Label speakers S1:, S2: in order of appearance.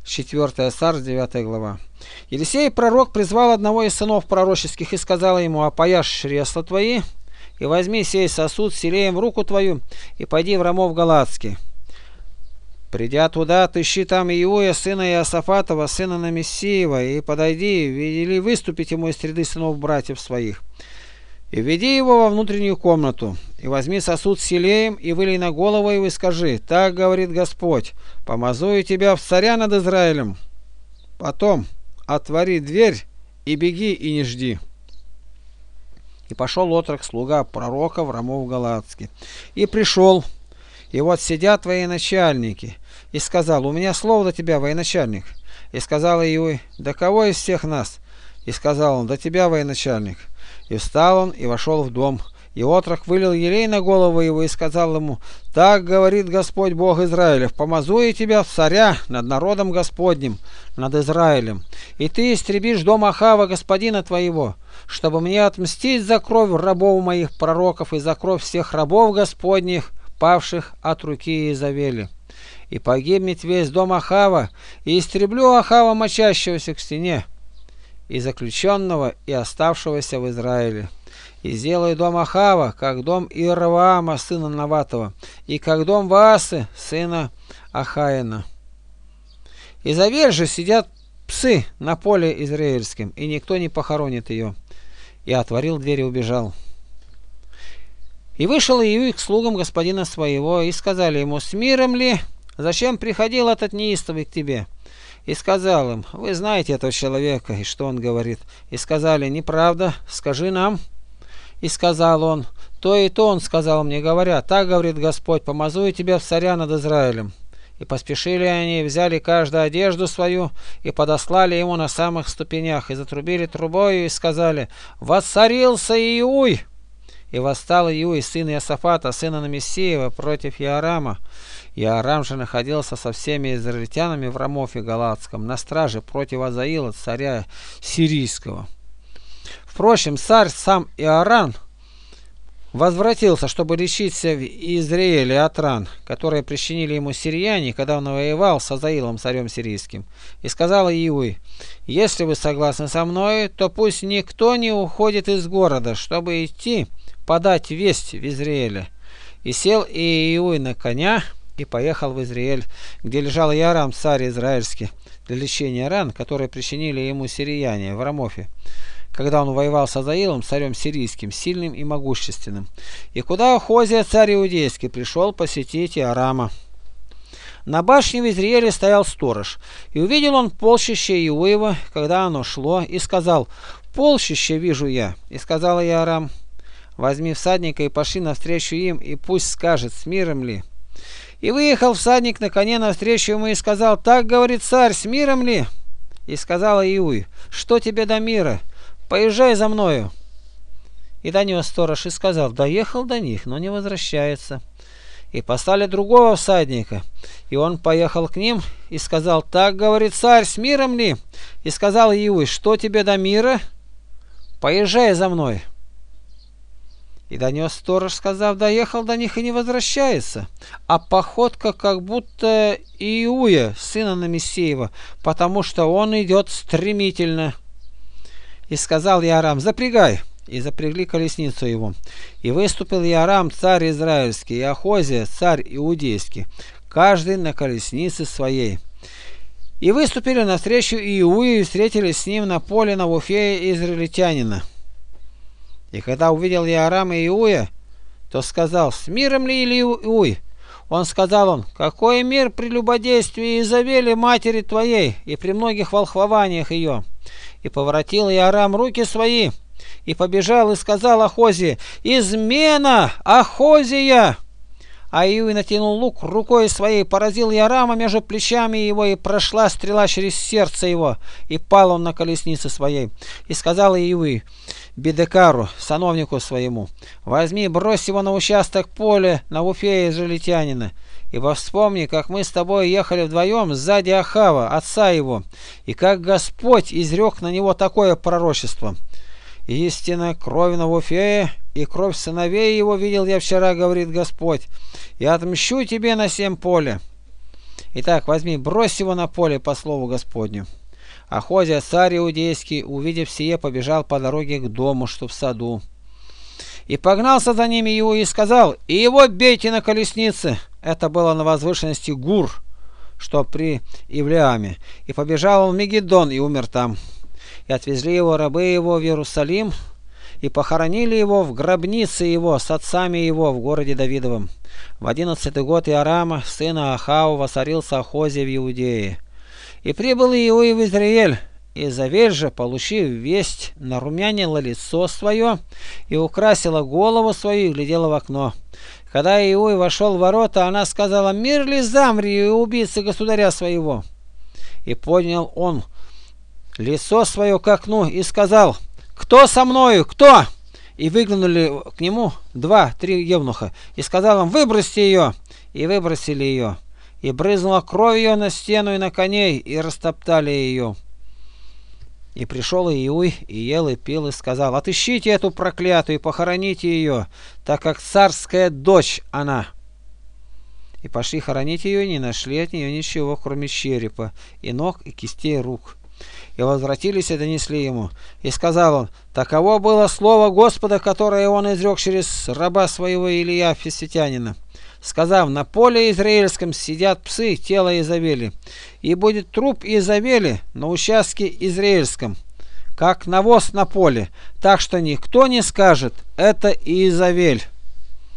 S1: 4 Царств, 9 глава. Елисей пророк призвал одного из сынов пророческих и сказал ему: «Опояшь чресла твои, и возьми сей сосуд с елеем в руку твою, и пойди в Рамов Галаадский. Придя туда, отыщи там Иуя, сына Иосафатова, сына Намессиева, и подойди, вели выступить ему из среды сынов братьев своих. И введи его во внутреннюю комнату, и возьми сосуд с елеем, и вылей на голову его, и скажи: так говорит Господь, помазую тебя в царя над Израилем. Потом отвори дверь, и беги, и не жди». И пошел отрок, слуга пророка, в Рамов Галаадский. И пришел, и вот сидят военачальники. И сказал: «У меня слово до тебя, военачальник». И сказал Иуй: «Да кого из всех нас?» И сказал он: «Да тебя, военачальник». И встал он, и вошел в дом. И отрок вылил елей на голову его, и сказал ему: «Так говорит Господь Бог Израилев, помазую тебя в царя над народом Господним, над Израилем. И ты истребишь дом Ахава, господина твоего, чтобы мне отмстить за кровь рабов моих пророков и за кровь всех рабов Господних, павших от руки Иезавели. И погибнет весь дом Ахава, и истреблю Ахава, мочащегося к стене, и заключенного, и оставшегося в Израиле. И сделаю дом Ахава, как дом Иеровоама, сына Наватова, и как дом Ваасы, сына Ахаина. Изавель же сидят псы на поле израильском, и никто не похоронит ее». И отворил дверь и убежал. И вышел Иуй к слугам господина своего, и сказали ему: «С миром ли? Зачем приходил этот неистовый к тебе?» И сказал им: «Вы знаете этого человека, и что он говорит». И сказали: «Неправда, скажи нам». И сказал он: «То и то он сказал мне, говоря: так говорит Господь, помазую тебя в царя над Израилем». И поспешили они, взяли каждую одежду свою, и подослали ему на самых ступенях, и затрубили трубою, и сказали: «Воцарился Иуй!» И восстал Иуй, сын Иосафата, сына Намессиева, против Иорама. Иорам же находился со всеми израильтянами в Рамофе Галаадском на страже против Азаила, царя сирийского. Впрочем, царь сам Иорам возвратился, чтобы лечиться в Израиле от ран, которые причинили ему сирияне, когда он воевал с Азаилом, царем сирийским. И сказал Иуй: «Если вы согласны со мной, то пусть никто не уходит из города, чтобы идти подать весть в Израиле». И сел Иуй на коня и поехал в Израиль, где лежал Иорам, царь израильский, для лечения ран, которые причинили ему сирияне в Рамофе, когда он воевал с Азаилом, царем сирийским, сильным и могущественным. И куда Ахозия, царь иудейский, пришел посетить Иорама. На башне в Израиле стоял сторож, и увидел он полчище Иуева, когда оно шло, и сказал: «Полчище вижу я». И сказал Иорам: «Возьми всадника и пошли навстречу им, и пусть скажет, с миром ли». И выехал всадник на коне навстречу ему и сказал: «Так говорит царь, с миром ли?» И сказал Иуй: «Что тебе до мира? Поезжай за мною». И донес сторож и сказал: «Доехал до них, но не возвращается». И послали другого всадника, и он поехал к ним и сказал: «Так говорит царь, с миром ли?» И сказал Иуй: «Что тебе до мира? Поезжай за мной». И донес сторож, сказав: «Доехал до них и не возвращается». А походка как будто Иуя, сына Намессиева, потому что он идет стремительно. И сказал Иорам: «Запрягай». И запрягли колесницу его. И выступил Иорам, царь израильский, и Ахозия, царь иудейский, каждый на колеснице своей. И выступили навстречу Иую, и встретились с ним на поле Навуфея израильтянина. И когда увидел Иорам и Иуя, то сказал: «С миром ли Иуй?» Он сказал: «Какой мир при любодействии Иезавели, матери твоей, и при многих волхвованиях ее?» И поворотил Иорам руки свои, и побежал, и сказал Ахозии: «Измена, Ахозия!» А Иуй натянул лук рукой своей, поразил Иорама между плечами его, и прошла стрела через сердце его, и пал он на колеснице своей. И сказал Иуй Бедекару, сановнику своему: «Возьми, брось его на участок поля Навуфея израильтянина, ибо вспомни, как мы с тобой ехали вдвоем сзади Ахава, отца его, и как Господь изрек на него такое пророчество. Истинно, кровь Навуфея и кровь сыновей его видел я вчера, говорит Господь, и отмщу тебе на сем поле». Итак, возьми, брось его на поле по слову Господню. Ахозия, царь иудейский, увидев сие, побежал по дороге к дому, что в саду. И погнался за ними Иуй и сказал: и его бейте на колеснице. Это было на возвышенности Гур, что при Ивлеаме. И побежал он в Мегиддон и умер там. И отвезли его рабы его в Иерусалим, и похоронили его в гробнице его с отцами его в городе Давидовом. В 11-й год Иорама, сына Ахава, воцарился Ахозия в Иудее. И прибыл Иуй в Израиль, и Изавель же, получив весть, нарумянила лицо свое, и украсила голову свою, и глядела в окно. Когда Иуй вошел в ворота, она сказала: мир ли Замри, убийцы государя своего? И поднял он лицо свое к окну и сказал: кто со мною, кто? И выглянули к нему 2-3 евнуха, и сказал им: выбросьте ее. И выбросили ее. И брызнула кровь ее на стену и на коней, и растоптали ее. И пришел Иуй, и ел, и пил, и сказал: отыщите эту проклятую, и похороните ее, так как царская дочь она. И пошли хоронить ее, и не нашли от нее ничего, кроме черепа, и ног, и кистей рук. И возвратились и донесли ему. И сказал он: таково было слово Господа, которое он изрек через раба своего Илия Фиситянина, сказав: на поле израильском сидят псы тела Изавели, и будет труп Изавели на участке израильском, как навоз на поле, так что никто не скажет: это Изавель.